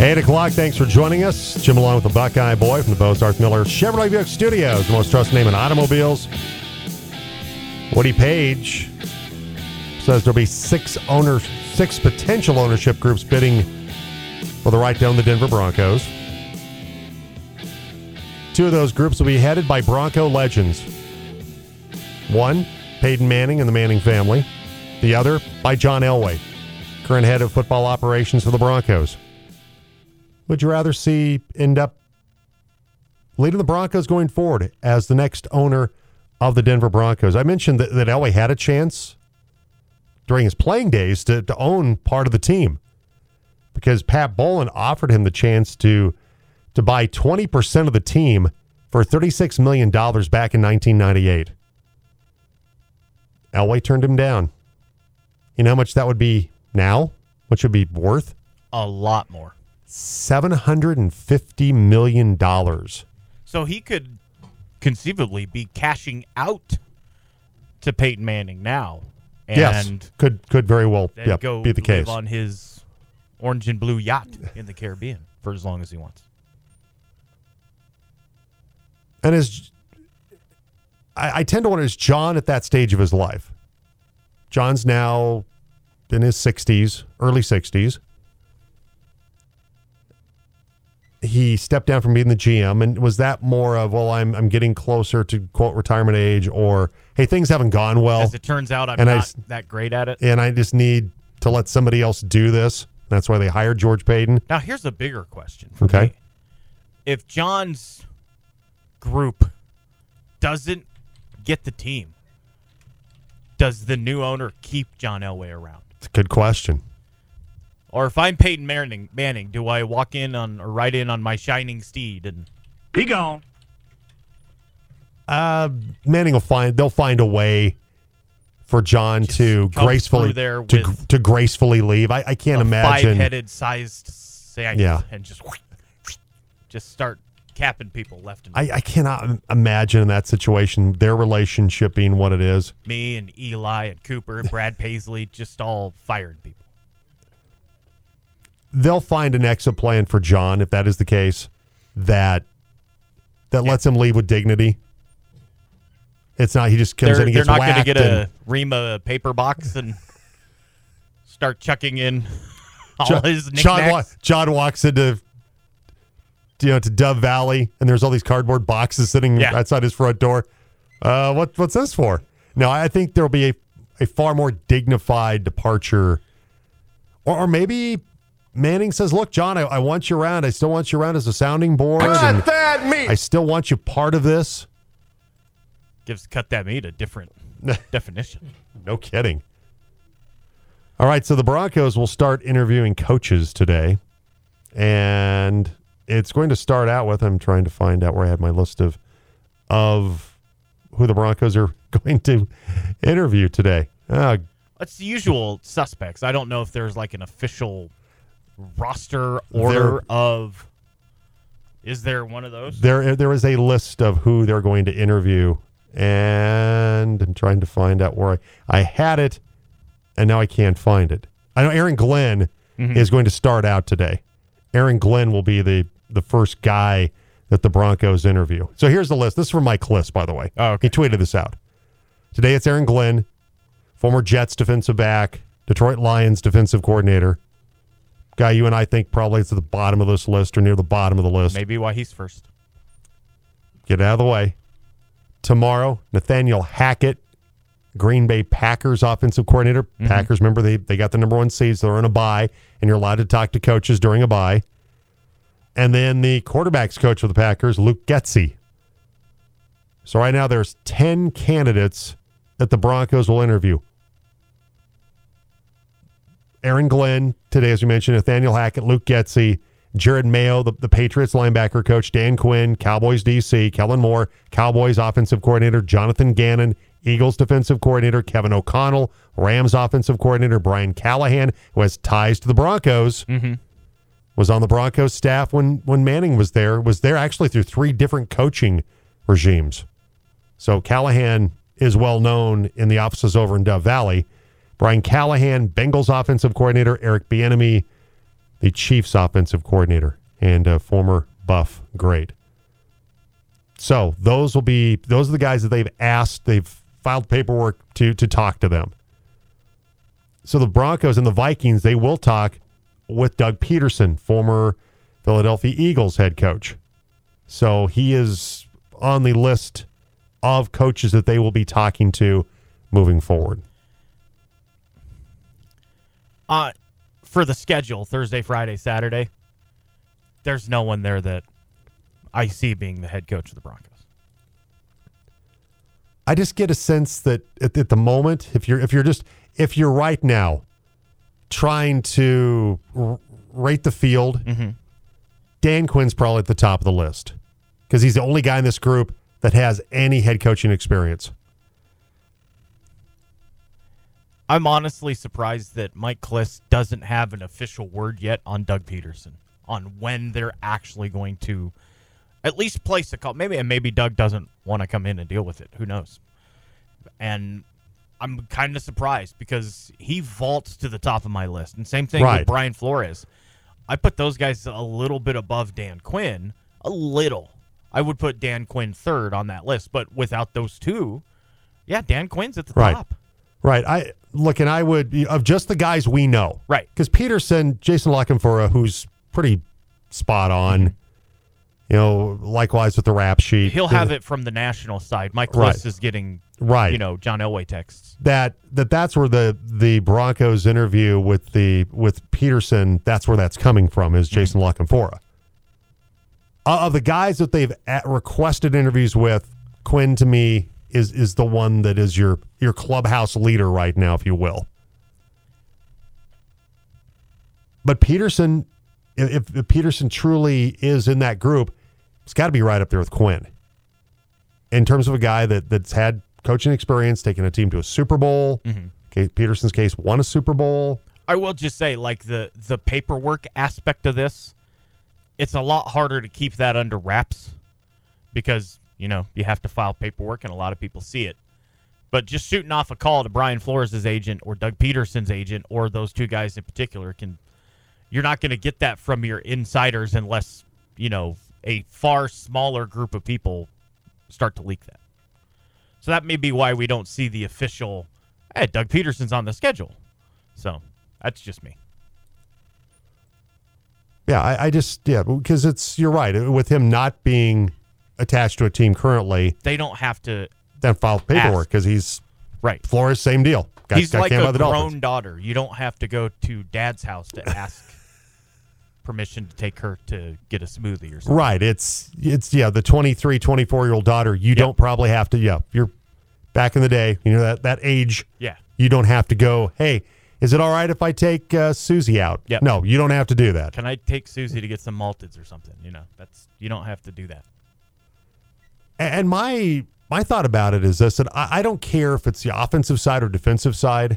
8 o'clock. Thanks for joining us. Jim along with the Buckeye Boy from the Bozarth Miller Chevrolet Buick Studios, the most trusted name in automobiles. Woody Page says there'll be six potential ownership groups bidding for the right to own the Denver Broncos. Two of those groups will be headed by Bronco legends. One, Peyton Manning and the Manning family. The other by John Elway, current head of football operations for the Broncos. Would you rather see end up leading the Broncos going forward as the next owner of the Denver Broncos? I mentioned that Elway had a chance during his playing days to own part of the team because Pat Bowlen offered him the chance to buy 20% of the team for $36 million back in 1998. Elway turned him down. You know how much that would be now? What should be worth? A lot more. $750 million. So he could conceivably be cashing out to Peyton Manning now. And yes, could very well go be the case. Live on his orange and blue yacht in the Caribbean for as long as he wants. And I tend to wonder, is John at that stage of his life? John's now in his 60s, early 60s. He stepped down from being the GM, and was that more of, well, I'm getting closer to, quote, retirement age, or, hey, things haven't gone well. As it turns out, I'm not that great at it. And I just need to let somebody else do this. That's why they hired George Payton. Now, here's a bigger question for me. If John's group doesn't get the team, does the new owner keep John Elway around? It's a good question. Or if I'm Peyton Manning, do I walk in on or ride in on my shining steed and be gone? Manning they'll find a way for John to gracefully to gracefully leave. I can't imagine 5-headed sized scythe and just start capping people left and right. I cannot imagine in that situation their relationship being what it is. Me and Eli and Cooper and Brad Paisley just all fired people. They'll find an exit plan for John if that is the case that lets him leave with dignity. It's not he just comes in and gets whacked. They're not going to get a Rima paper box and start chucking in all his knickknacks. John walks into to Dove Valley and there's all these cardboard boxes sitting outside his front door. What's this for? No, I think there'll be a far more dignified departure, or maybe Manning says, look, John, I want you around. I still want you around as a sounding board. Cut that meat. I still want you part of this. Gives cut that meat a different definition. No kidding. All right, so the Broncos will start interviewing coaches today. And it's going to start out with, I'm trying to find out where I had my list of who the Broncos are going to interview today. It's the usual suspects. I don't know if there's like an official roster order of. Is there one of those? There is a list of who they're going to interview, and I'm trying to find out where I had it, and now I can't find it. I know Aaron Glenn is going to start out today. Aaron Glenn will be the first guy that the Broncos interview. So here's the list. This is from Mike Kliss, by the way. Oh, okay. He tweeted this out. Today it's Aaron Glenn, former Jets defensive back, Detroit Lions defensive coordinator. Guy you and I think probably is at the bottom of this list or near the bottom of the list. Maybe why he's first. Get out of the way. Tomorrow, Nathaniel Hackett, Green Bay Packers offensive coordinator. Packers, remember, they got the number 1 seed, so they're in a bye, and you're allowed to talk to coaches during a bye. And then the quarterback's coach of the Packers, Luke Getsy. So right now there's 10 candidates that the Broncos will interview. Aaron Glenn, today, as we mentioned, Nathaniel Hackett, Luke Getsy, Jared Mayo, the Patriots linebacker coach, Dan Quinn, Cowboys DC, Kellen Moore, Cowboys offensive coordinator, Jonathan Gannon, Eagles defensive coordinator, Kevin O'Connell, Rams offensive coordinator, Brian Callahan, who has ties to the Broncos, was on the Broncos staff when Manning was there actually through 3 different coaching regimes. So Callahan is well known in the offices over in Dove Valley. Brian Callahan, Bengals offensive coordinator, Eric Bieniemy, the Chiefs offensive coordinator and a former Buff great. So those are the guys that they've asked, they've filed paperwork to talk to them. So the Broncos and the Vikings, they will talk with Doug Peterson, former Philadelphia Eagles head coach. So he is on the list of coaches that they will be talking to moving forward. For the schedule, Thursday, Friday, Saturday, there's no one there that I see being the head coach of the Broncos. I just get a sense that at the moment, if you're right now trying to rate the field, Dan Quinn's probably at the top of the list because he's the only guy in this group that has any head coaching experience. I'm honestly surprised that Mike Klis doesn't have an official word yet on Doug Peterson, on when they're actually going to at least place a call. Maybe Doug doesn't want to come in and deal with it. Who knows? And I'm kind of surprised because he vaults to the top of my list. And same thing with Brian Flores. I put those guys a little bit above Dan Quinn. A little. I would put Dan Quinn third on that list. But without those two, yeah, Dan Quinn's at the top. Right. I would, of just the guys we know. Right. Because Peterson, Jason LaCanfora, who's pretty spot on. Likewise with the rap sheet. He'll have it from the national side. Mike Klis is getting, John Elway texts. That's where the Broncos interview with Peterson, that's where that's coming from, is Jason LaCanfora. Of the guys that they've requested interviews with, Quinn, to me, is the one that is your clubhouse leader right now, if you will. But Peterson, if Peterson truly is in that group, it's got to be right up there with Quinn. In terms of a guy that's had coaching experience, taking a team to a Super Bowl. Okay, Peterson's case, won a Super Bowl. I will just say, like, the paperwork aspect of this, it's a lot harder to keep that under wraps because, you have to file paperwork and a lot of people see it. But just shooting off a call to Brian Flores' agent or Doug Peterson's agent or those two guys in particular you're not going to get that from your insiders unless, a far smaller group of people start to leak that. So that may be why we don't see the official, hey, Doug Peterson's on the schedule. So that's just me. Yeah, because you're right. With him not being attached to a team currently, they don't have to then file paperwork because he's right. Flores, same deal. He's like a grown daughter. You don't have to go to dad's house to ask permission to take her to get a smoothie or something. Right. It's the 23, 24-year-old daughter. You don't probably have to. Yeah, you're back in the day. That age. Yeah. You don't have to go, hey, is it all right if I take Susie out? Yep. No, you don't have to do that. Can I take Susie to get some malteds or something? You don't have to do that. And my thought about it is this, that I don't care if it's the offensive side or defensive side.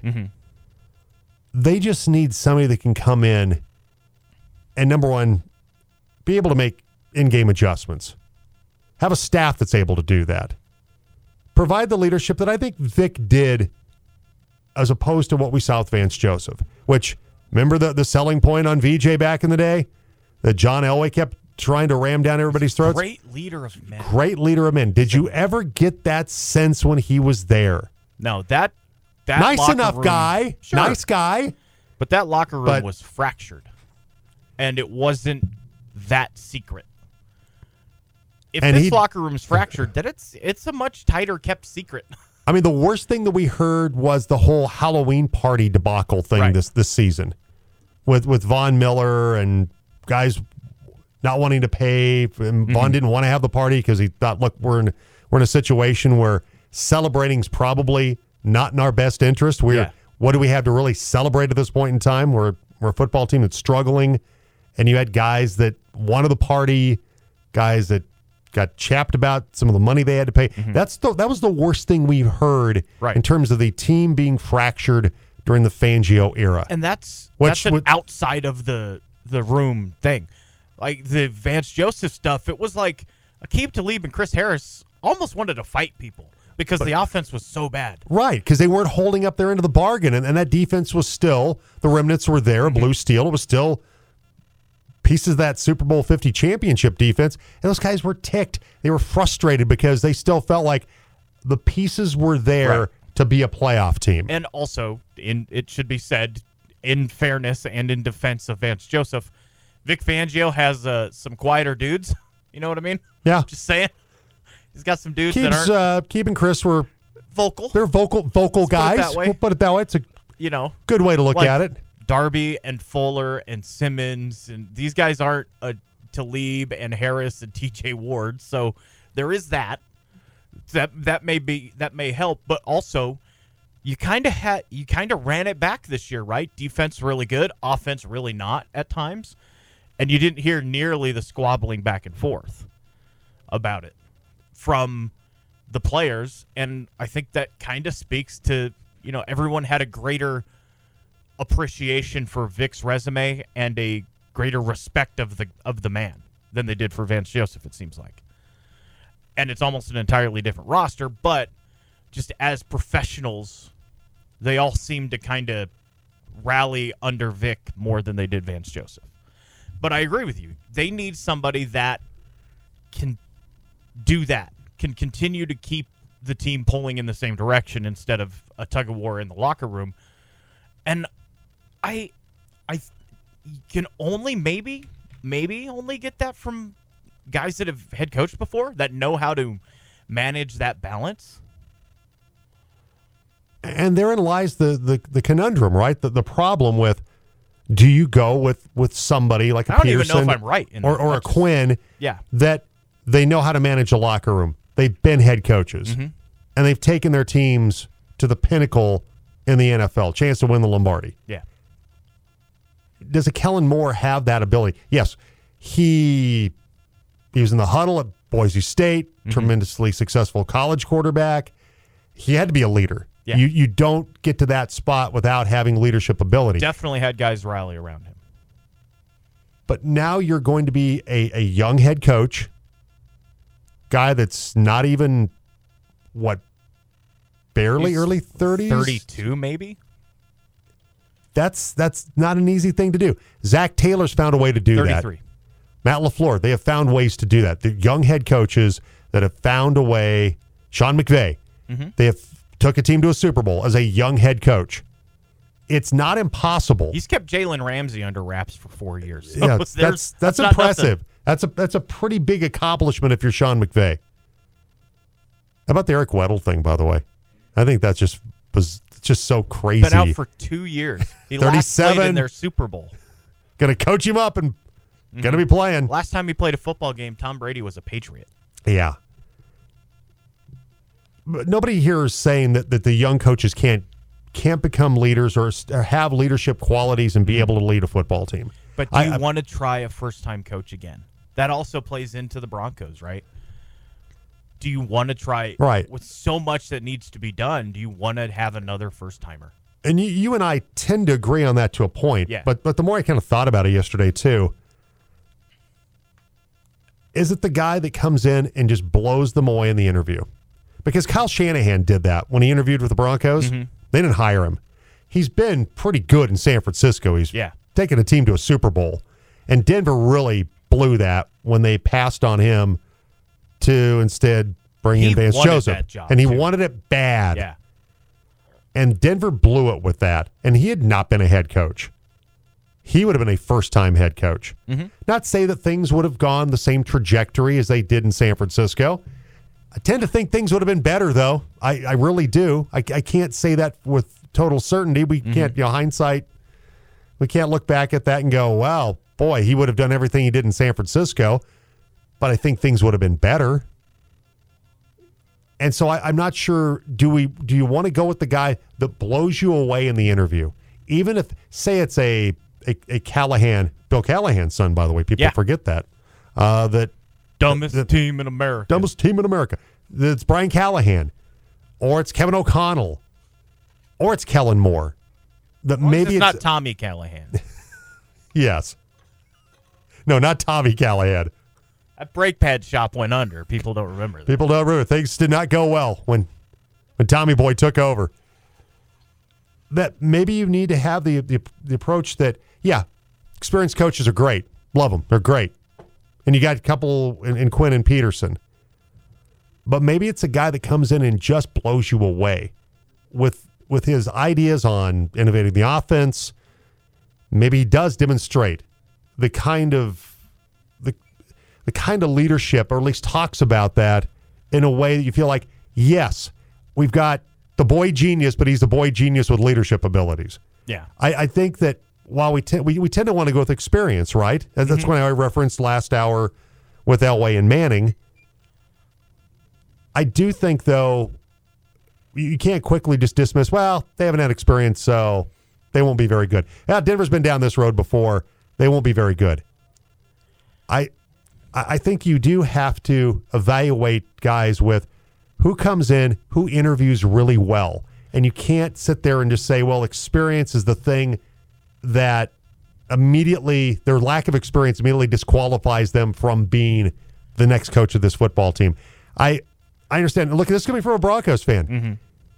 They just need somebody that can come in and, number one, be able to make in-game adjustments. Have a staff that's able to do that. Provide the leadership that I think Vic did as opposed to what we saw with Vance Joseph, which, remember the selling point on VJ back in the day? That John Elway kept trying to ram down everybody's throats? Great leader of men. Great leader of men. Did you ever get that sense when he was there? No, that nice enough room, guy. Sure. Nice guy. But that locker room was fractured. And it wasn't that secret. If this locker room's fractured, then it's a much tighter kept secret. I mean, the worst thing that we heard was the whole Halloween party debacle thing this season, with Von Miller and guys not wanting to pay. And Von didn't want to have the party because he thought, look, we're in a situation where celebrating's probably not in our best interest. What do we have to really celebrate at this point in time? We're a football team that's struggling, and you had guys that wanted the party, guys that got chapped about some of the money they had to pay. That was the worst thing we've heard in terms of the team being fractured during the Fangio era. And that's an outside of the room thing. Like the Vance Joseph stuff, it was like Aqib Talib and Chris Harris almost wanted to fight people because the offense was so bad. Right, because they weren't holding up their end of the bargain, and that defense was still, the remnants were there, blue steel. It was still pieces of that Super Bowl 50 championship defense, and those guys were ticked. They were frustrated because they still felt like the pieces were there Right. to be a playoff team. And also, it should be said, in fairness and in defense of Vance Joseph, Vic Fangio has some quieter dudes. You know what I mean? Yeah. Just saying. He's got some dudes that aren't Keith and Chris were vocal. they're vocal put it guys. that way. We'll put it that way. It's a You know, good way to look like at it. Darby and Fuller and Simmons, and these guys aren't Talib and Harris and T.J. Ward. So there is that. That may help, but also you kind of ran it back this year, right? Defense really good, offense really not at times, and you didn't hear nearly the squabbling back and forth about it from the players, and I think that kind of speaks to, everyone had a greater appreciation for Vic's resume and a greater respect of the man than they did for Vance Joseph, it seems like. And it's almost an entirely different roster, but just as professionals, they all seem to kind of rally under Vic more than they did Vance Joseph. But I agree with you. They need somebody that can do that, can continue to keep the team pulling in the same direction instead of a tug of war in the locker room. And I can only maybe only get that from guys that have head coached before, that know how to manage that balance. And therein lies the conundrum, right? The problem with, do you go with somebody like a I don't Peterson even know if I'm right in or a Quinn Yeah. that they know how to manage a locker room? They've been head coaches, and they've taken their teams to the pinnacle in the NFL, chance to win the Lombardi. Yeah. Does a Kellen Moore have that ability? Yes. He was in the huddle at Boise State, tremendously successful college quarterback. He had to be a leader. Yeah. You don't get to that spot without having leadership ability. Definitely had guys rally around him. But now you're going to be a young head coach, guy that's not even, barely He's early 30s? 32 maybe? That's not an easy thing to do. Zach Taylor's found a way to do 33. that. Matt LaFleur, they have found ways to do that. The young head coaches that have found a way, Sean McVay, they have took a team to a Super Bowl as a young head coach. It's not impossible. He's kept Jalen Ramsey under wraps for 4 years. So Yeah, that's that's not impressive. nothing. That's a pretty big accomplishment if you're Sean McVay. How about the Eric Weddle thing, by the way? I think that was just so crazy. Been out for 2 years. He last played 37. in their Super Bowl. Going to coach him up and going to be playing. Last time he played a football game, Tom Brady was a Patriot. Yeah. But nobody here is saying that the young coaches can't become leaders or have leadership qualities and be able to lead a football team. But do you want to try a first-time coach again? That also plays into the Broncos, right? Do you want to try, right, with so much that needs to be done, do you want to have another first-timer? And you and I tend to agree on that to a point. Yeah. But the more I kind of thought about it yesterday, too, is it the guy that comes in and just blows them away in the interview? Because Kyle Shanahan did that when he interviewed with the Broncos. They didn't hire him. He's been pretty good in San Francisco. He's taken a team to a Super Bowl. And Denver really blew that when they passed on him to instead bring in Vance Joseph. And he wanted it bad. Yeah. And Denver blew it with that. And he had not been a head coach. He would have been a first-time head coach. Not say that things would have gone the same trajectory as they did in San Francisco. I tend to think things would have been better, though. I really do. I can't say that with total certainty. We can't, hindsight, we can't look back at that and go, wow, boy, he would have done everything he did in San Francisco. But I think things would have been better. And so I'm not sure, do you want to go with the guy that blows you away in the interview? Even if, say it's a Callahan, Bill Callahan's son, by the way. People forget that. That dumbest team in America. Dumbest team in America. It's Brian Callahan. Or it's Kevin O'Connell. Or it's Kellen Moore. That maybe it's not Tommy Callahan. Yes. No, not Tommy Callahan. That brake pad shop went under. People don't remember that. People don't remember. Things did not go well when Tommy Boy took over. That maybe you need to have the approach that, experienced coaches are great. Love them. They're great. And you got a couple in Quinn and Peterson. But maybe it's a guy that comes in and just blows you away with his ideas on innovating the offense. Maybe he does demonstrate the kind of leadership, or at least talks about that in a way that you feel like, yes, we've got the boy genius, but he's the boy genius with leadership abilities. Yeah. I think that while we tend to want to go with experience, right? That's when I referenced last hour with Elway and Manning. I do think, though, you can't quickly just dismiss, well, they haven't had experience, so they won't be very good. Yeah, Denver's been down this road before. They won't be very good. I think you do have to evaluate guys with who comes in, who interviews really well. And you can't sit there and just say, well, experience is the thing that immediately, their lack of experience immediately disqualifies them from being the next coach of this football team. I understand. Look, this is coming from a Broncos fan. Mm-hmm.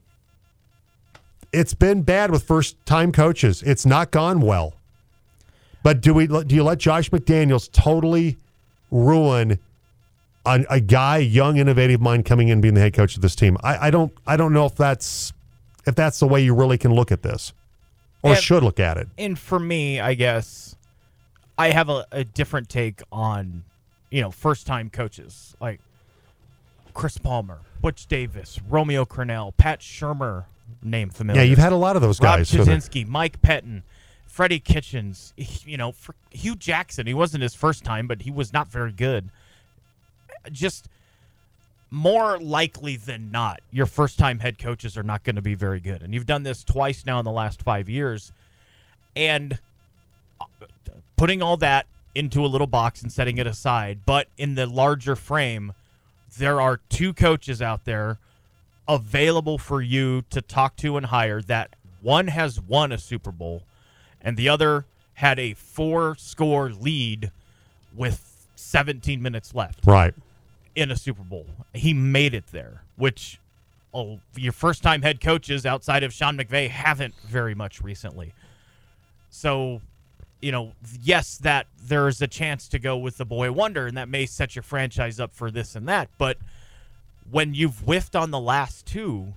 It's been bad with first-time coaches. It's not gone well. But do you let Josh McDaniels totally ruin a guy, young, innovative mind coming in and being the head coach of this team? I don't know if that's the way you really can look at this, or should look at it. And for me, I guess I have a different take on, first-time coaches like Chris Palmer, Butch Davis, Romeo Crennel, Pat Shurmur, name familiar. Yeah, you've had a lot of those guys. Rob Kaczynski, Mike Pettin, Freddie Kitchens, for Hugh Jackson. He wasn't his first time, but he was not very good. Just more likely than not, your first-time head coaches are not going to be very good. And you've done this twice now in the last 5 years. And putting all that into a little box and setting it aside, but in the larger frame, there are two coaches out there available for you to talk to and hire that one has won a Super Bowl and the other had a 4-score lead with 17 minutes left. Right. In a Super Bowl. He made it there, which your first-time head coaches outside of Sean McVay haven't very much recently. So, yes, that there's a chance to go with the boy wonder, and that may set your franchise up for this and that. But when you've whiffed on the last two,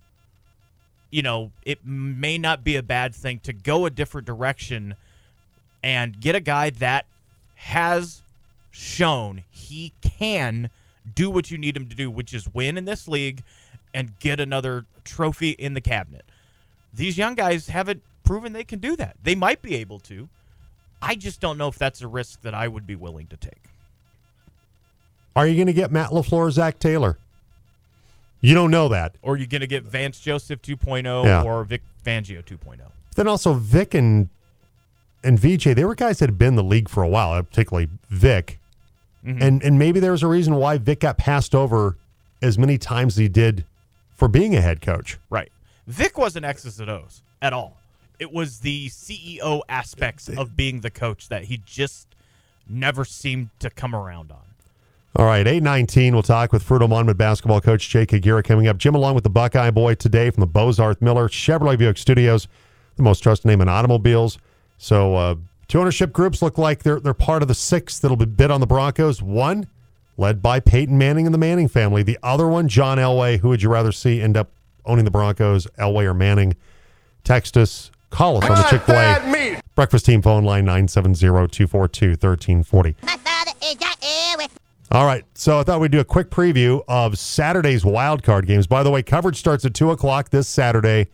it may not be a bad thing to go a different direction and get a guy that has shown he can do what you need him to do, which is win in this league and get another trophy in the cabinet. These young guys haven't proven they can do that. They might be able to. I just don't know if that's a risk that I would be willing to take. Are you going to get Matt LaFleur or Zach Taylor? You don't know that. Or you're going to get Vance Joseph 2.0 or Vic Fangio 2.0. Then also Vic and VJ, they were guys that had been in the league for a while, particularly Vic. Mm-hmm. And maybe there's a reason why Vic got passed over as many times as he did for being a head coach. Right. Vic wasn't X's and O's at all. It was the CEO aspects of being the coach that he just never seemed to come around on. All right, 8:19, we'll talk with Fruita Monument basketball coach Jake Aguirre coming up. Jim along with the Buckeye Boy today from the Bozarth Miller Chevrolet Buick Studios, the most trusted name in automobiles. So two ownership groups look like they're part of the 6 that'll be bid on the Broncos. One, led by Peyton Manning and the Manning family. The other one, John Elway. Who would you rather see end up owning the Broncos, Elway or Manning? Text us, call us on the Chick-fil-A Breakfast Team phone line, 970-242-1340. My father is a All right, so I thought we'd do a quick preview of Saturday's wild card games. By the way, coverage starts at 2 o'clock this Saturday,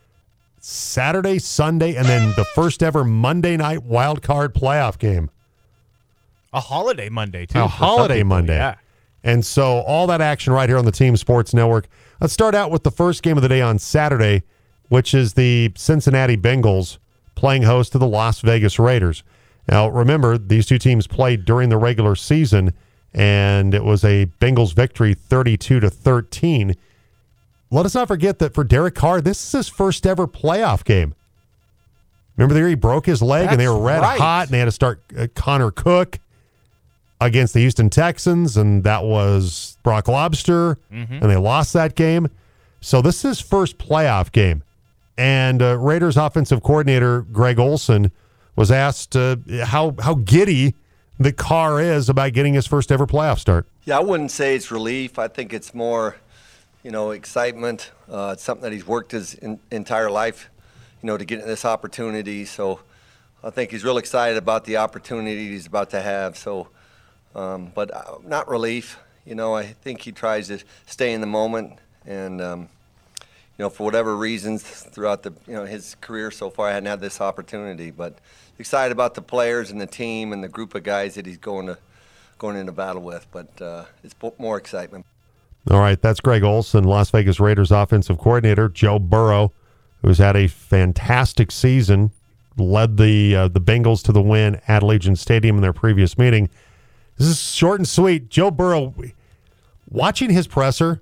Sunday, and then the first ever Monday night wild card playoff game. A holiday Monday, too. A holiday Monday. Yeah. And so all that action right here on the Team Sports Network. Let's start out with the first game of the day on Saturday, which is the Cincinnati Bengals playing host to the Las Vegas Raiders. Now, remember, these two teams played during the regular season, and it was a Bengals victory 32-13. Let us not forget that for Derek Carr, this is his first ever playoff game. Remember the year he broke his leg and they were red hot and they had to start Connor Cook against the Houston Texans, and that was Brock Lobster, and they lost that game. So this is his first playoff game. And Raiders offensive coordinator Greg Olson was asked how giddy that Carr is about getting his first ever playoff start. Yeah, I wouldn't say it's relief. I think it's more, excitement. It's something that he's worked his entire life, to get this opportunity. So I think he's real excited about the opportunity he's about to have. So, but not relief. I think he tries to stay in the moment, and for whatever reasons throughout his career so far, I hadn't had this opportunity. But excited about the players and the team and the group of guys that he's going into battle with. But it's more excitement. All right, that's Greg Olson, Las Vegas Raiders offensive coordinator. Joe Burrow, who's had a fantastic season, led the Bengals to the win at Allegiant Stadium in their previous meeting. This is short and sweet. Joe Burrow, watching his presser,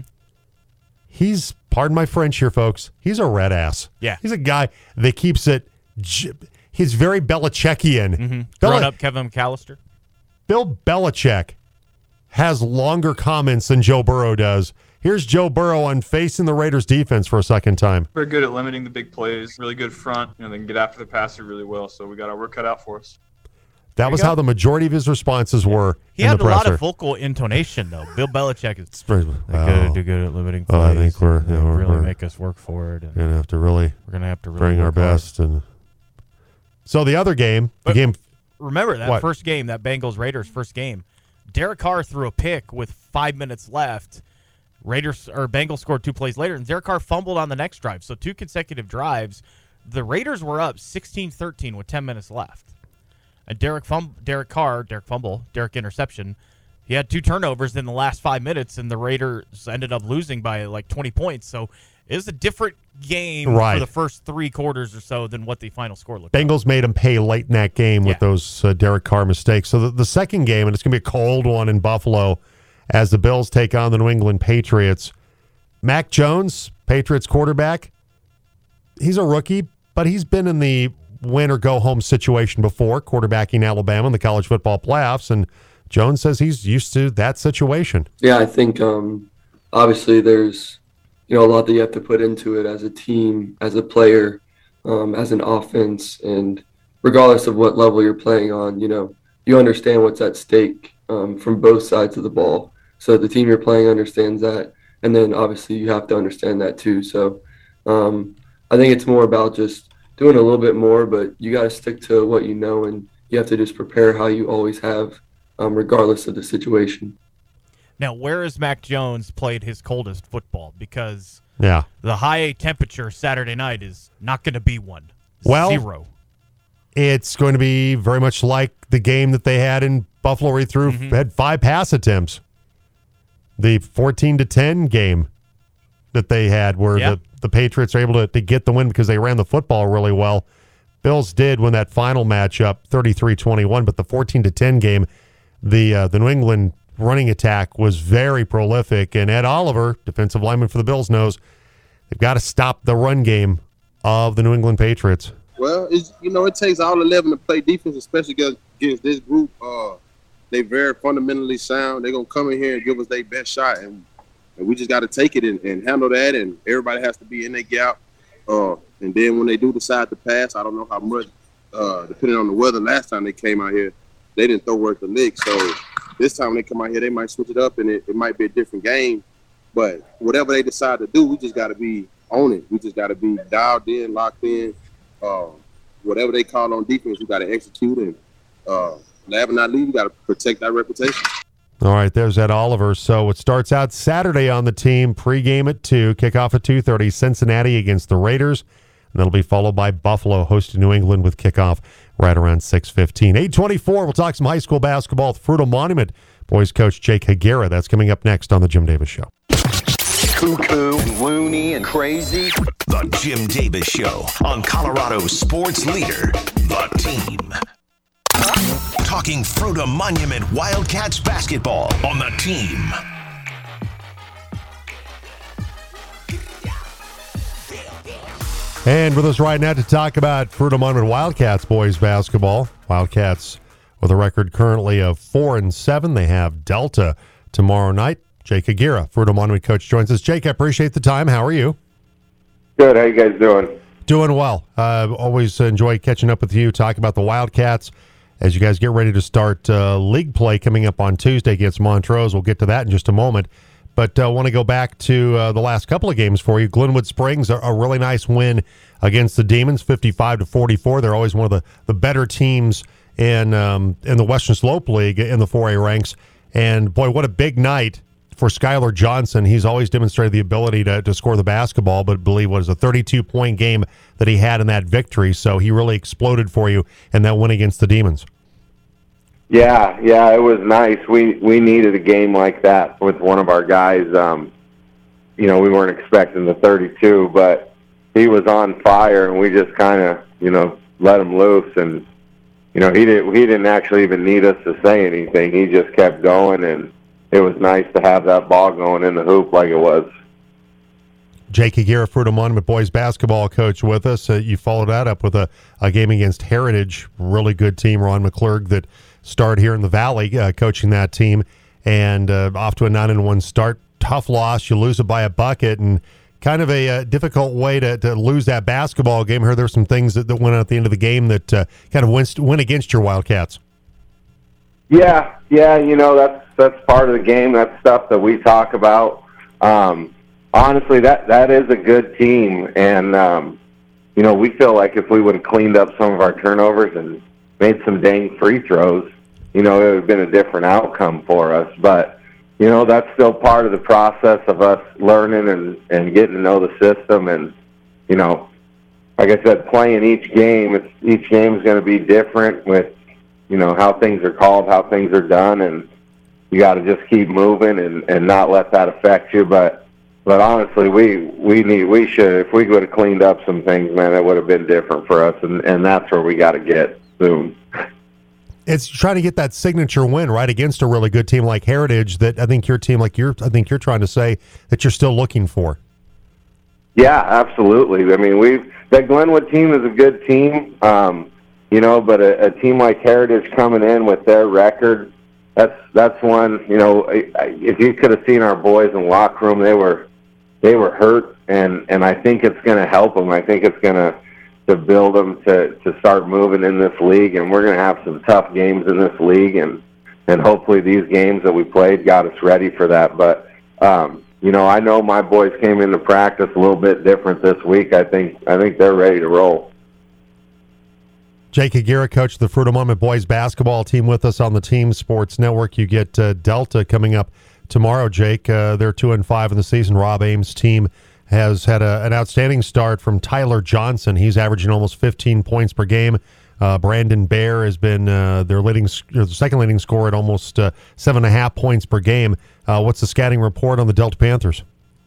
he's, pardon my French here, folks, he's a red ass. Yeah. He's a guy that keeps it, he's very Belichickian. Grown-up Kevin McAllister. Bill Belichick has longer comments than Joe Burrow does. Here's Joe Burrow on facing the Raiders defense for a second time. We're good at limiting the big plays, really good front, they can get after the passer really well, so we got our work cut out for us. That was how the majority of his responses were He in had the a lot presser. of vocal intonation, though. Bill Belichick is do good at limiting plays. I think we're really make us work for it. Gonna have to really We're gonna have to really bring our work hard. best. And so the other game, Remember that What? first game, that Bengals-Raiders first game. Derek Carr threw a pick with 5 minutes left. Bengals scored 2 plays later, and Derek Carr fumbled on the next drive. So 2 consecutive drives. The Raiders were up 16-13 with 10 minutes left. And Derek interception. He had 2 turnovers in the last 5 minutes, and the Raiders ended up losing by like 20 points. So it was a different game for the first 3 quarters or so than what the final score looked like. Bengals made him pay late in that game with those Derek Carr mistakes. So the second game, and it's going to be a cold one in Buffalo as the Bills take on the New England Patriots. Mac Jones, Patriots quarterback, he's a rookie, but he's been in the win or go home situation before, quarterbacking Alabama in the college football playoffs, and Jones says he's used to that situation. Yeah, I think obviously there's a lot that you have to put into it as a team, as a player, as an offense, and regardless of what level you're playing on, you understand what's at stake from both sides of the ball. So the team you're playing understands that, and then obviously you have to understand that too. So I think it's more about just doing a little bit more, but you got to stick to what you know, and you have to just prepare how you always have, regardless of the situation. Now, where has Mac Jones played his coldest football? Because the high temperature Saturday night is not going to be one. Well, 0. It's going to be very much like the game that they had in Buffalo where he had 5 pass attempts. The 14-10 game that they had where the Patriots are able to get the win because they ran the football really well. Bills did win that final matchup 33-21, but the 14-10 game, the New England running attack was very prolific, and Ed Oliver, defensive lineman for the Bills, knows they've got to stop the run game of the New England Patriots. Well, it takes all 11 to play defense, especially against this group. They very fundamentally sound. They're going to come in here and give us their best shot, and we just got to take it and handle that, and everybody has to be in their gap. And then when they do decide to pass, I don't know how much, depending on the weather. Last time they came out here, they didn't throw worth a lick. So this time when they come out here, they might switch it up, and it might be a different game. But whatever they decide to do, we just got to be on it. We just got to be dialed in, locked in. Whatever they call on defense, we got to execute. And last but not least, we got to protect our reputation. All right, there's Ed Oliver. So it starts out Saturday on the team, pregame at 2, kickoff at 2:30, Cincinnati against the Raiders. And that'll be followed by Buffalo hosting New England with kickoff right around 6:15. 8:24, we'll talk some high school basketball with Fruita Monument boys coach Jake Higuera. That's coming up next on The Jim Davis Show. Cuckoo and loony and crazy. The Jim Davis Show on Colorado's sports leader, The Team. Talking Fruita Monument Wildcats basketball on The Team. And with us right now to talk about Fruita Monument Wildcats boys basketball. Wildcats with a record currently of 4-7. They have Delta tomorrow night. Jake Higuera, Fruita Monument coach, joins us. Jake, I appreciate the time. How are you? Good. How you guys doing? Doing well. Always enjoy catching up with you, talk about the Wildcats as you guys get ready to start league play coming up on Tuesday against Montrose. We'll get to that in just a moment. But I want to go back to the last couple of games for you. Glenwood Springs, a really nice win against the Demons, 55-44. They're always one of the better teams in the Western Slope League in the 4A ranks. And, boy, what a big night for Skylar Johnson. He's always demonstrated the ability to score the basketball, but I believe what is a 32-point game that he had in that victory. So he really exploded for you in that win against the Demons. Yeah, it was nice. We needed a game like that with one of our guys. We weren't expecting the 32, but he was on fire, and we just kind of, let him loose. And, he didn't actually even need us to say anything. He just kept going, and it was nice to have that ball going in the hoop like it was. Jake Aguirre, Fruita Monument boys basketball coach, with us. You followed that up with a game against Heritage, really good team. Ron McClurg that started here in the Valley coaching that team, and off to a 9-1 start. Tough loss. You lose it by a bucket, and kind of a difficult way to lose that basketball game. I heard there were some things that went on at the end of the game that kind of went against your Wildcats. Yeah, that's part of the game. That's stuff that we talk about. Honestly, that is a good team, and we feel like if we would have cleaned up some of our turnovers and made some dang free throws, it would have been a different outcome for us. But that's still part of the process of us learning and getting to know the system. And like I said, playing each game is going to be different with how things are called, how things are done, and you got to just keep moving and not let that affect you. But honestly, we should, if we would have cleaned up some things, man, it would have been different for us, and that's where we got to get soon. It's trying to get that signature win right against a really good team like Heritage that I think your team, I think you're trying to say that you're still looking for. Yeah, absolutely. I mean, that Glenwood team is a good team, but a team like Heritage coming in with their record, that's one. If you could have seen our boys in the locker room, they were hurt, and I think it's going to help them. I think it's going to build them to start moving in this league, and we're going to have some tough games in this league, and hopefully these games that we played got us ready for that. But I know my boys came into practice a little bit different this week. I think they're ready to roll. Jake Aguirre, coach of the Fruita Monument boys basketball team, with us on the Team Sports Network. You get Delta coming up tomorrow, Jake. They're 2-5 in the season. Rob Ames' team has had an outstanding start from Tyler Johnson. He's averaging almost 15 points per game. Brandon Bear has been their second leading scorer at almost 7.5 points per game. What's the scouting report on the Delta Panthers?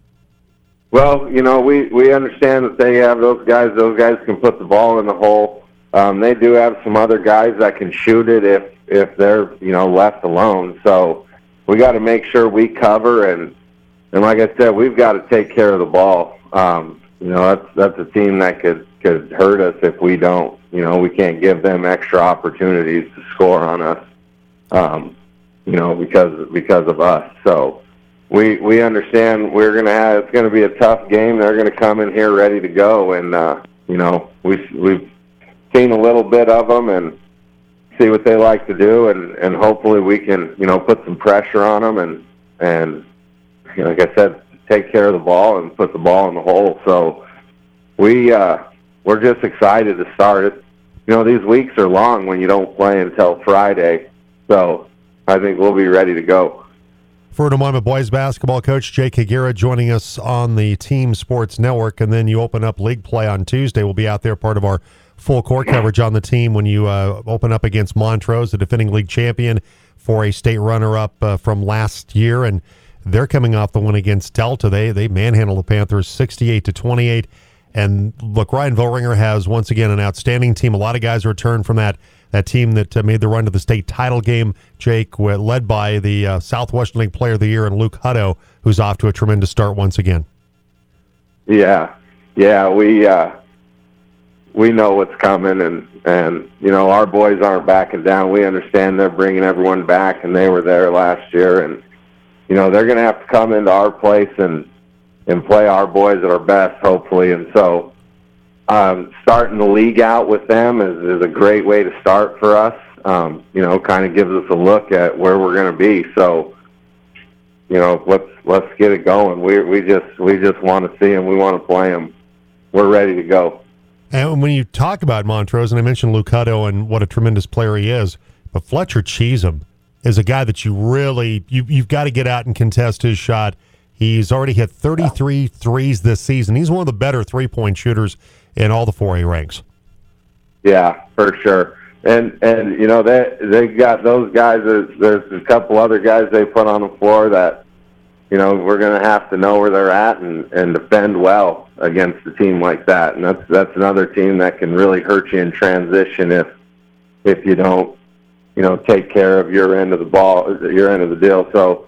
Well, we understand that they have those guys. Those guys can put the ball in the hole. They do have some other guys that can shoot it if they're left alone. So we got to make sure we cover and like I said, we've got to take care of the ball. That's a team that could hurt us if we don't. We can't give them extra opportunities to score on us. Because of us. So we understand it's going to be a tough game. They're going to come in here ready to go, and we've seen a little bit of them and see what they like to do, and hopefully we can put some pressure on them and like I said, take care of the ball and put the ball in the hole. So we're just excited to start it. These weeks are long when you don't play until Friday, so I think we'll be ready to go. Fruita Monument boys basketball coach Jake Aguirre joining us on the Team Sports Network, and then you open up league play on Tuesday. We'll be out there, part of our full court coverage on the team when you open up against Montrose, the defending league champion, for a state runner-up from last year, and they're coming off the win against Delta. They manhandled the Panthers 68-28. And look, Ryan Vollringer has once again an outstanding team. A lot of guys returned from that team that made the run to the state title game, Jake, led by the Southwestern League Player of the Year and Luke Hutto, who's off to a tremendous start once again. Yeah, we know what's coming, and our boys aren't backing down. We understand they're bringing everyone back, and they were there last year, and they're going to have to come into our place and play our boys at our best, hopefully. And so starting the league out with them is a great way to start for us. kind of gives us a look at where we're going to be. So, let's get it going. We just want to see them. We want to play them. We're ready to go. And when you talk about Montrose, and I mentioned Luke Hutto and what a tremendous player he is, but Fletcher Cheatham is a guy that you've got to get out and contest his shot. He's already hit 33 threes this season. He's one of the better three-point shooters in all the 4A ranks. Yeah, for sure. And they got those guys. There's a couple other guys they put on the floor that, we're going to have to know where they're at and defend well against a team like that. And that's another team that can really hurt you in transition if you don't, take care of your end of the ball, your end of the deal. So,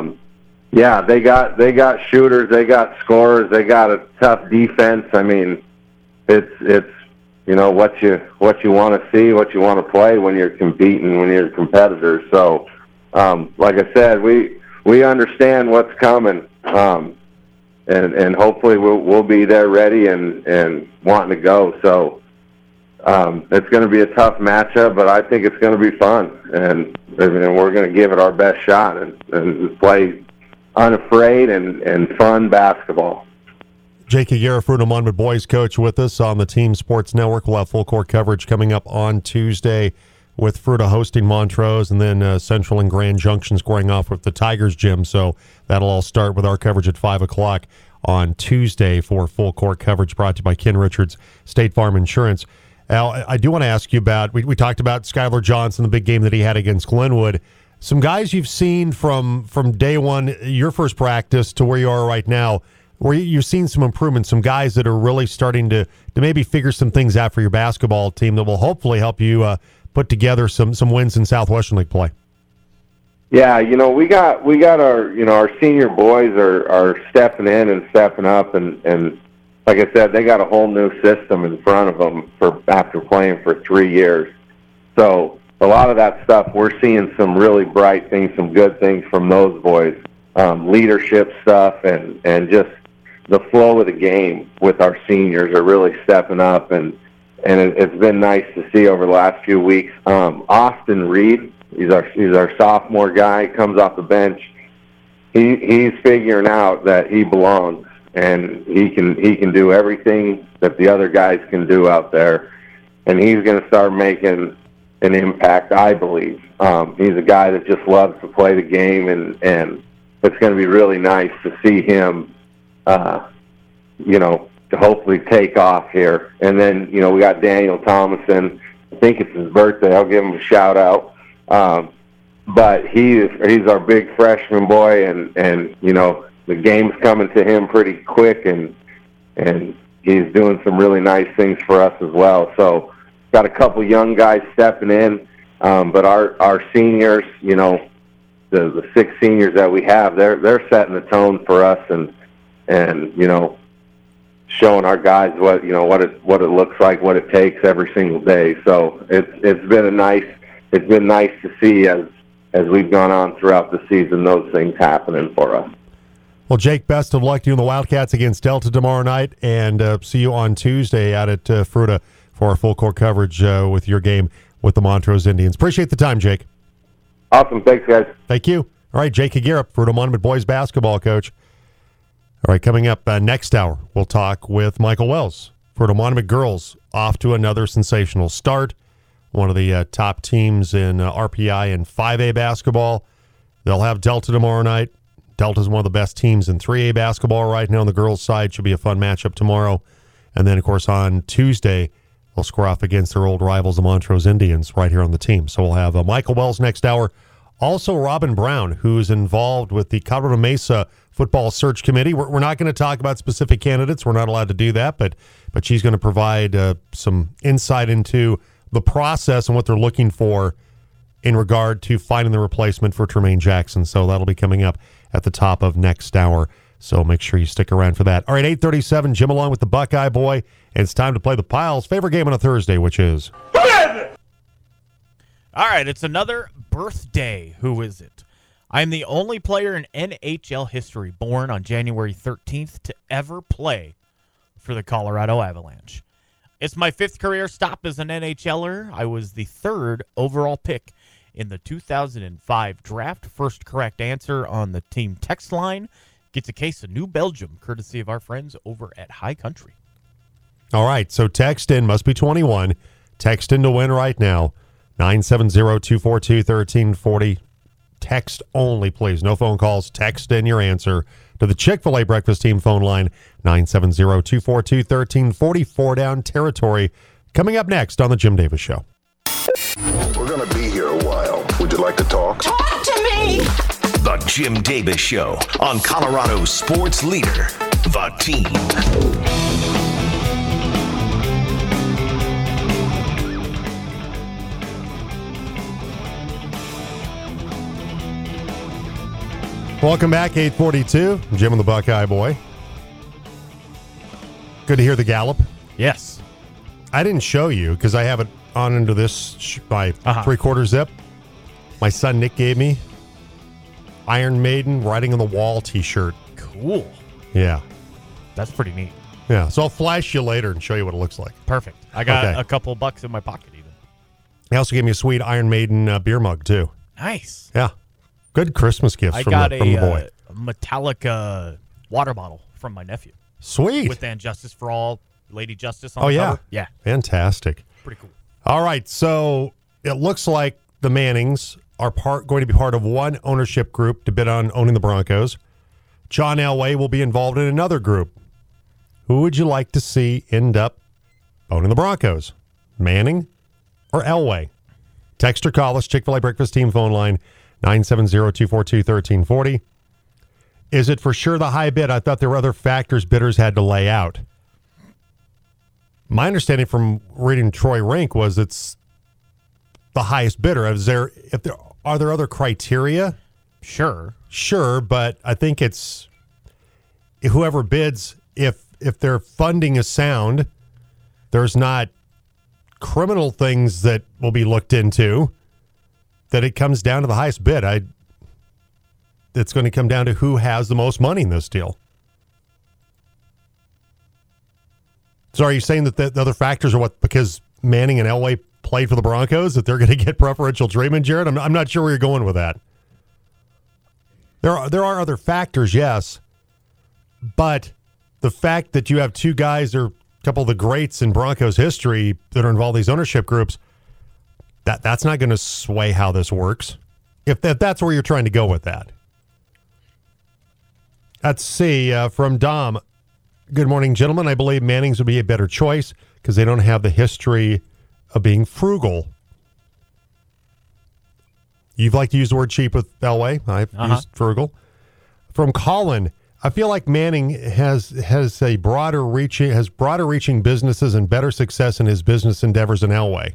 they got shooters, they got scorers, they got a tough defense. I mean, it's what you want to see, what you want to play when you're competing, when you're competitors. So, like I said, we understand what's coming, and hopefully we'll be there ready and wanting to go. So, it's going to be a tough matchup, but I think it's going to be fun, and we're going to give it our best shot and play unafraid and fun basketball. Jake Aguirre, Fruita Monument boys coach, with us on the Team Sports Network. We'll have full court coverage coming up on Tuesday with Fruita hosting Montrose, and then Central and Grand Junction squaring off with the Tigers gym. So that'll all start with our coverage at 5 o'clock on Tuesday for full court coverage, brought to you by Ken Richards, State Farm Insurance. Al, I do want to ask you about, we talked about Skylar Johnson, the big game that he had against Glenwood. Some guys you've seen from day one, your first practice, to where you are right now, where you've seen some improvement, some guys that are really starting to maybe figure some things out for your basketball team that will hopefully help you put together some wins in Southwestern League play. Yeah, we got our our senior boys are stepping in and stepping up, and like I said, they got a whole new system in front of them after playing for 3 years. So a lot of that stuff, we're seeing some really bright things, some good things from those boys, leadership stuff, and just the flow of the game with our seniors are really stepping up, and it's been nice to see over the last few weeks. Austin Reed, he's our sophomore guy, comes off the bench. He's figuring out that he belongs, and he can do everything that the other guys can do out there, and he's going to start making an impact, I believe. He's a guy that just loves to play the game, and it's going to be really nice to see him, to hopefully take off here. And then, we got Daniel Thomason. I think it's his birthday. I'll give him a shout out. But he's our big freshman boy, and the game's coming to him pretty quick, and he's doing some really nice things for us as well. So got a couple young guys stepping in, but our seniors, the 6 seniors that we have, they're setting the tone for us, and showing our guys what it looks like, what it takes every single day. So it's been nice to see as we've gone on throughout the season, those things happening for us. Well, Jake, best of luck to you and the Wildcats against Delta tomorrow night, and see you on Tuesday out at Fruita for our full court coverage with your game with the Montrose Indians. Appreciate the time, Jake. Awesome. Thanks, guys. Thank you. All right, Jake Aguirre, Fruita Monument boys basketball coach. All right, coming up next hour, we'll talk with Michael Wells. Fruita Monument girls off to another sensational start. One of the top teams in RPI and 5A basketball. They'll have Delta tomorrow night. Delta's one of the best teams in 3A basketball right now on the girls' side. Should be a fun matchup tomorrow. And then, of course, on Tuesday, they'll square off against their old rivals, the Montrose Indians, right here on the team. So we'll have Michael Wells next hour. Also, Robin Brown, who's involved with the Colorado Mesa Football Search Committee. We're not going to talk about specific candidates. We're not allowed to do that, but she's going to provide some insight into the process and what they're looking for in regard to finding the replacement for Tremaine Jackson. So that'll be coming up at the top of next hour. So make sure you stick around for that. All right, 8:37, Jim along with the Buckeye Boy, and it's time to play the Piles' favorite game on a Thursday, which is... All right, it's another birthday. Who is it? I'm the only player in NHL history born on January 13th to ever play for the Colorado Avalanche. It's my 5th career stop as an NHLer. I was the 3rd overall pick in the 2005 draft. First correct answer on the team text line gets a case of New Belgium, courtesy of our friends over at High Country. All right, so text in, must be 21. Text in to win right now. 970-242-1340. Text only, please. No phone calls. Text in your answer to the Chick-fil-A Breakfast Team phone line, 970-242-1340. 4 down territory. Coming up next on The Jim Davis Show. We're going to be here a while. Would you like to talk? Talk to me! The Jim Davis Show on Colorado Sports Leader, The Team. Welcome back, 842. Jim and the Buckeye Boy. Good to hear the gallop. Yes. I didn't show you because I have it on into this by 3/4 zip. My son Nick gave me Iron Maiden Writing on the Wall t-shirt. Cool. Yeah. That's pretty neat. Yeah, so I'll flash you later and show you what it looks like. Perfect. I got a couple bucks in my pocket even. He also gave me a sweet Iron Maiden beer mug, too. Nice. Yeah. Good Christmas gifts from the boy. A Metallica water bottle from my nephew. Sweet. With And Justice for All, Lady Justice on the cover. Yeah. Fantastic. Pretty cool. All right, so it looks like the Mannings are going to be part of one ownership group to bid on owning the Broncos. John Elway will be involved in another group. Who would you like to see end up owning the Broncos? Manning or Elway? Text or call us, Chick-fil-A Breakfast Team phone line, 970-242-1340. Is it for sure the high bid? I thought there were other factors bidders had to lay out. My understanding from reading Troy Rink was it's the highest bidder. Are there other criteria? Sure, but I think it's whoever bids, if their funding is sound, there's not criminal things that will be looked into, that it comes down to the highest bid. It's going to come down to who has the most money in this deal. So are you saying that the other factors are because Manning and Elway played for the Broncos, that they're going to get preferential treatment, Jared? I'm not sure where you're going with that. There are other factors, yes, but the fact that you have two guys or a couple of the greats in Broncos history that are involved in these ownership groups, that's not going to sway how this works. If that's where you're trying to go with that. Let's see, from Dom. Good morning, gentlemen. I believe Manning's would be a better choice because they don't have the history of being frugal. You've liked to use the word cheap with Elway. I've used frugal. From Colin, I feel like Manning has broader reaching businesses and better success in his business endeavors than Elway.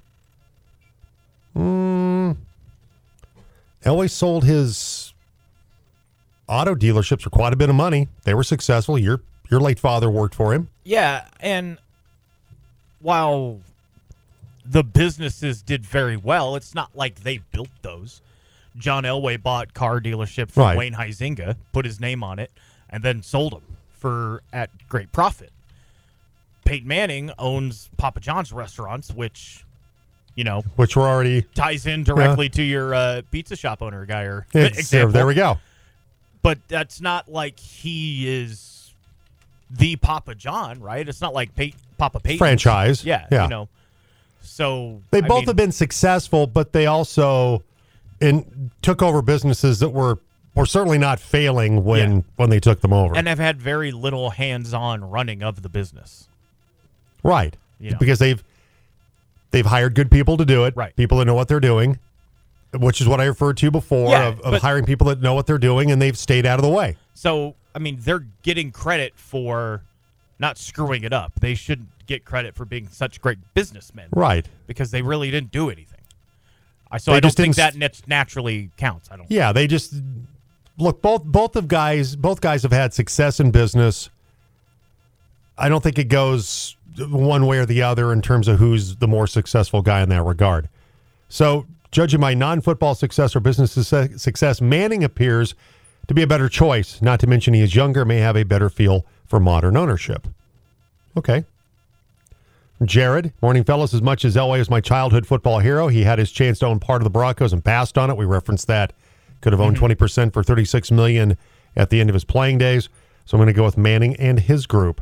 Elway sold his auto dealerships for quite a bit of money. They were successful. Your late father worked for him. Yeah, and while the businesses did very well, it's not like they built those. John Elway bought car dealerships from Wayne Huizinga, put his name on it, and then sold them at great profit. Peyton Manning owns Papa John's restaurants, which were already ties in directly to your pizza shop owner guy or example. There we go. But that's not like he is the Papa John, right? It's not like Papa Peyton franchise. Yeah. So they both have been successful, but they also took over businesses that were certainly not failing when they took them over, and have had very little hands-on running of the business. Right, because they've hired good people to do it, people that know what they're doing, which is what I referred to before of hiring people that know what they're doing, and they've stayed out of the way. So, they're getting credit for not screwing it up. They shouldn't get credit for being such great businessmen. Right. Because they really didn't do anything. So I don't think that naturally counts. I don't. Yeah, they just look. Both guys have had success in business. I don't think it goes one way or the other in terms of who's the more successful guy in that regard. So, judging by non-football success or business success, Manning appears to be a better choice. Not to mention he is younger, may have a better feel for modern ownership. Okay. Jared, morning, fellas. As much as Elway is my childhood football hero, he had his chance to own part of the Broncos and passed on it. We referenced that. Could have owned 20% for $36 million at the end of his playing days. So I'm going to go with Manning and his group.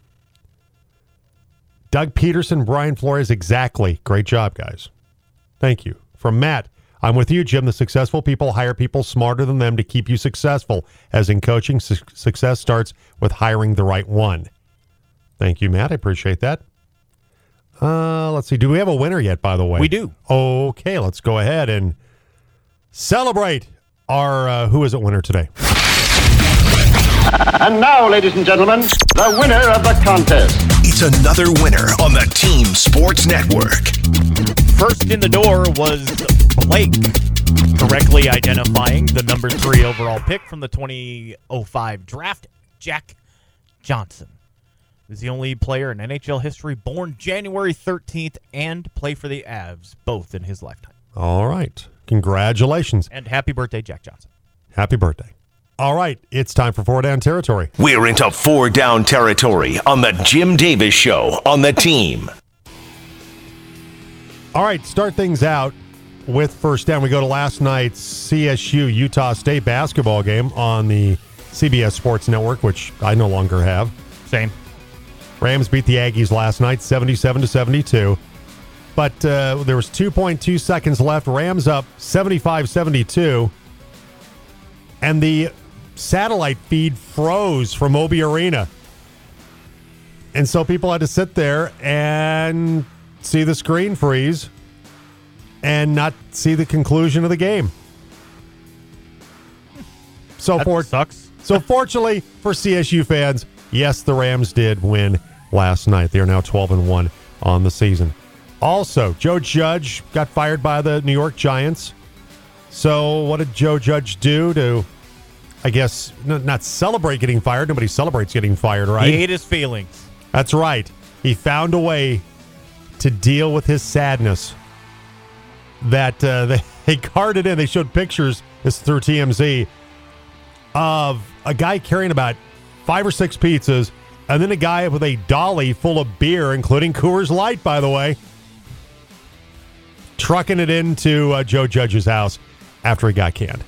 Doug Peterson, Brian Flores, exactly. Great job, guys. Thank you. From Matt, I'm with you, Jim. The successful people hire people smarter than them to keep you successful. As in coaching, success starts with hiring the right one. Thank you, Matt. I appreciate that. Let's see. Do we have a winner yet, by the way? We do. Okay, let's go ahead and celebrate our Who Is It winner today. And now, ladies and gentlemen, the winner of the contest. It's another winner on the Team Sports Network. First in the door was Blake, correctly identifying the number 3 overall pick from the 2005 draft, Jack Johnson. He's the only player in NHL history born January 13th and play for the Avs, both in his lifetime. All right. Congratulations. And happy birthday, Jack Johnson. Happy birthday. All right. It's time for 4 Down Territory. We're into 4 Down Territory on the Jim Davis Show on the Team. All right. Start things out with first down. We go to last night's CSU Utah State basketball game on the CBS Sports Network, which I no longer have. Same. Rams beat the Aggies last night, 77-72. But there was 2.2 seconds left. Rams up 75-72. And the satellite feed froze from Moby Arena. And so people had to sit there and see the screen freeze and not see the conclusion of the game. That sucks. So fortunately for CSU fans, yes, the Rams did win last night. They are now 12-1 on the season. Also, Joe Judge got fired by the New York Giants. So what did Joe Judge do to, I guess, not celebrate getting fired? Nobody celebrates getting fired, right? He ate his feelings. That's right. He found a way to deal with his sadness. That they carded in. They showed pictures, this is through TMZ, of a guy carrying about 5 or 6 pizzas, and then a guy with a dolly full of beer, including Coors Light, by the way, trucking it into Joe Judge's house after he got canned.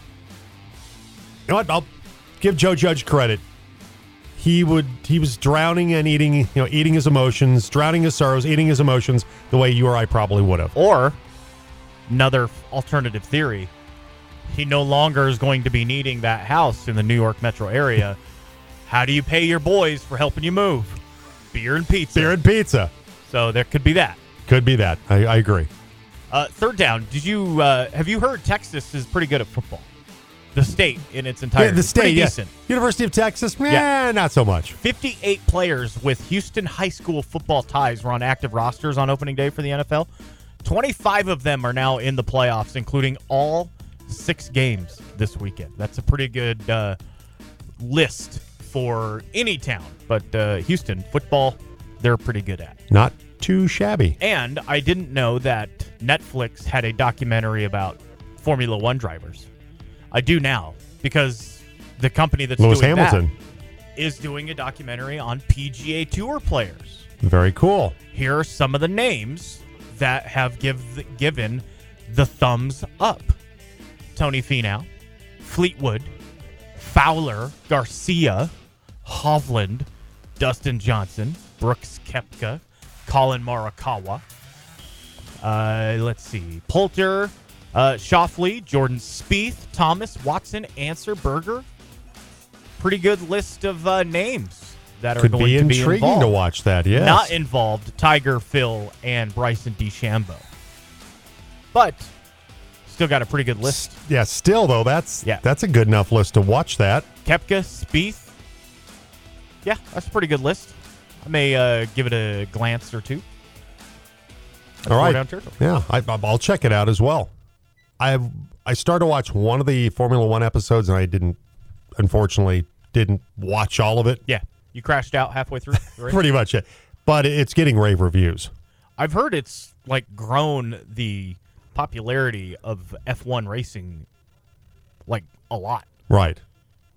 You know what? I'll give Joe Judge credit. He was drowning and eating his emotions, drowning his sorrows, eating his emotions the way you or I probably would have. Or another alternative theory, he no longer is going to be needing that house in the New York metro area. How do you pay your boys for helping you move? Beer and pizza. Beer and pizza. So there could be that. Could be that. I agree. Third down. Have you heard Texas is pretty good at football? The state in its entirety. Yeah, the state, decent. University of Texas, not so much. 58 players with Houston high school football ties were on active rosters on opening day for the NFL. 25 of them are now in the playoffs, including all 6 games this weekend. That's a pretty good list for any town. But Houston football, they're pretty good at. Not too shabby. And I didn't know that Netflix had a documentary about Formula One drivers. I do now, because the company that's Lewis doing Hamilton that is doing a documentary on PGA Tour players. Very cool. Here are some of the names that have given the thumbs up. Tony Finau, Fleetwood, Fowler, Garcia, Hovland, Dustin Johnson, Brooks Koepka, Colin Morikawa. Let's see. Poulter, Schauffele, Jordan Spieth, Thomas, Watson, Ancer, Berger. Pretty good list of names that are going to be involved. Could be intriguing to watch that, yes. Not involved, Tiger, Phil, and Bryson DeChambeau. But still got a pretty good list. Yeah, still, though, that's a good enough list to watch that. Koepka, Spieth. Yeah, that's a pretty good list. I may give it a glance or two. All right. Yeah, I'll check it out as well. I started to watch one of the Formula One episodes, and I unfortunately didn't watch all of it. Yeah, you crashed out halfway through. Right? Pretty much it. But it's getting rave reviews. I've heard it's grown the popularity of F1 racing a lot. Right.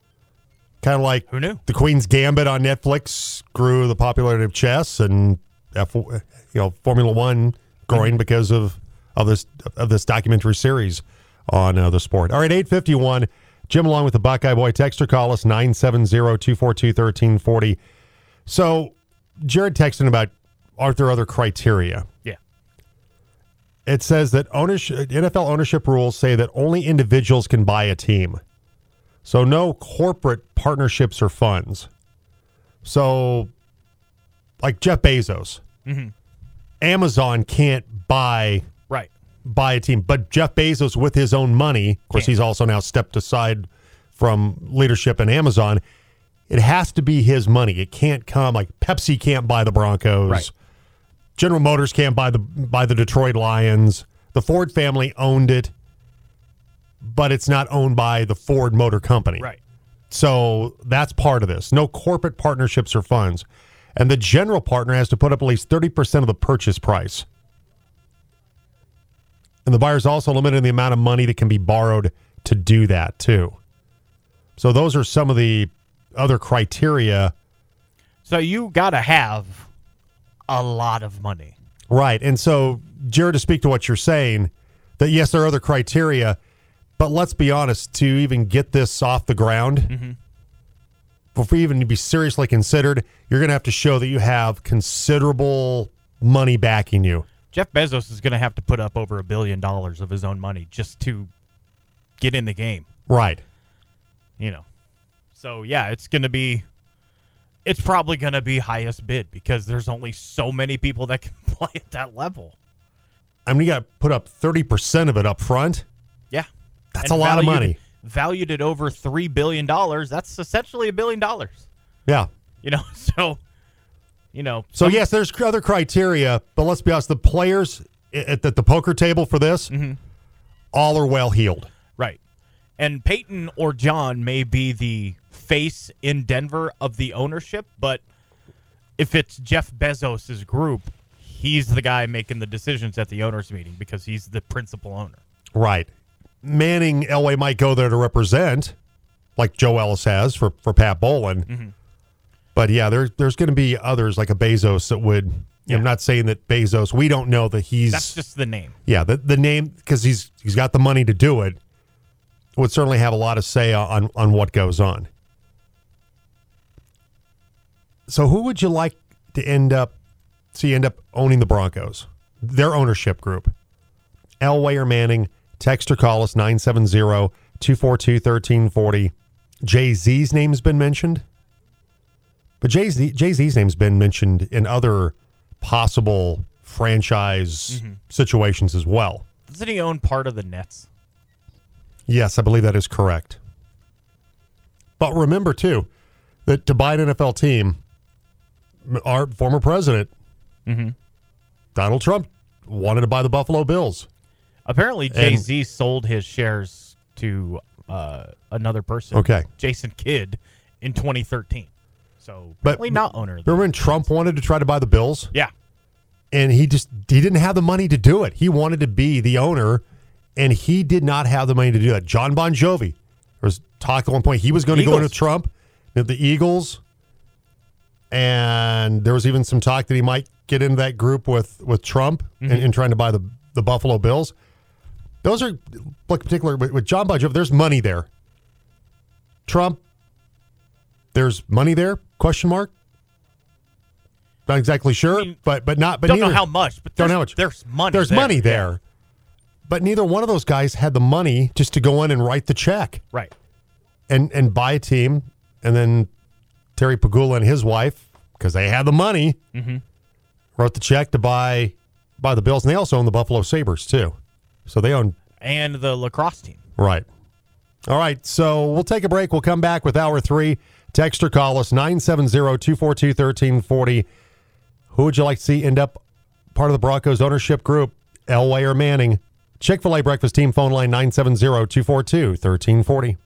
Kind of like who knew? The Queen's Gambit on Netflix grew the popularity of chess, and Formula One growing because of this documentary series on the sport. All right, 8:51. Jim along with the Buckeye Boy. Text or call us 970-242-1340. So Jared texting about are there other criteria? Yeah. It says that NFL ownership rules say that only individuals can buy a team. So no corporate partnerships or funds. So like Jeff Bezos, Amazon can't buy a team, but Jeff Bezos with his own money, of course, he's also now stepped aside from leadership in Amazon. It has to be his money. It can't come like Pepsi can't buy the Broncos. Right. General Motors can't buy the Detroit Lions. The Ford family owned it, but it's not owned by the Ford Motor Company. Right. So that's part of this. No corporate partnerships or funds. And the general partner has to put up at least 30% of the purchase price. And the buyer's also limited in the amount of money that can be borrowed to do that, too. So those are some of the other criteria. So you got to have a lot of money. Right. And so, Jared, to speak to what you're saying, that yes, there are other criteria, but let's be honest, to even get this off the ground, before even to be seriously considered, you're going to have to show that you have considerable money backing you. Jeff Bezos is going to have to put up over $1 billion of his own money just to get in the game. Right. So, yeah, it's probably going to be highest bid because there's only so many people that can play at that level. I mean, you got to put up 30% of it up front. Yeah. That's a lot of money. Valued at over $3 billion. That's essentially $1 billion. Yeah. So yes, there's other criteria, but let's be honest, the players at the poker table for this, all are well-heeled. Right. And Peyton or John may be the face in Denver of the ownership, but if it's Jeff Bezos' group, he's the guy making the decisions at the owners' meeting because he's the principal owner. Right. Manning, Elway might go there to represent, like Joe Ellis has for Pat Bowlen. But yeah, there's going to be others like a Bezos that would. I'm not saying that Bezos. We don't know that he's. That's just the name. Yeah, the name because he's got the money to do it. Would certainly have a lot of say on what goes on. So who would you like to end up owning the Broncos? Their ownership group. Elway or Manning. Text or call us 970-242-1340. Jay-Z's name's been mentioned. But Jay-Z's name's been mentioned in other possible franchise situations as well. Doesn't he own part of the Nets? Yes, I believe that is correct. But remember, too, that to buy an NFL team, our former president, Donald Trump, wanted to buy the Buffalo Bills. Apparently, Jay-Z sold his shares to another person, Jason Kidd, in 2013. So, apparently not owner. Remember when Trump wanted to try to buy the Bills? Yeah. And he didn't have the money to do it. He wanted to be the owner, and he did not have the money to do that. John Bon Jovi, there was talk at one point he was going to go into Trump, the Eagles, and there was even some talk that he might get into that group with Trump in trying to buy the Buffalo Bills. Those are, like particular with John Bon Jovi, there's money there. Trump, there's money there? Question mark. Not exactly sure, I mean, but don't know how much, but don't know how much. There's money. There's money there. Yeah. But neither one of those guys had the money just to go in and write the check. Right. And buy a team. And then Terry Pagula and his wife, because they had the money, wrote the check to buy the Bills. And they also own the Buffalo Sabres, too. So they own. And the lacrosse team. Right. All right. So we'll take a break. We'll come back with Hour 3. Text or call us 970-242-1340. Who would you like to see end up part of the Broncos ownership group? Elway or Manning? Chick-fil-A breakfast team phone line 970-242-1340.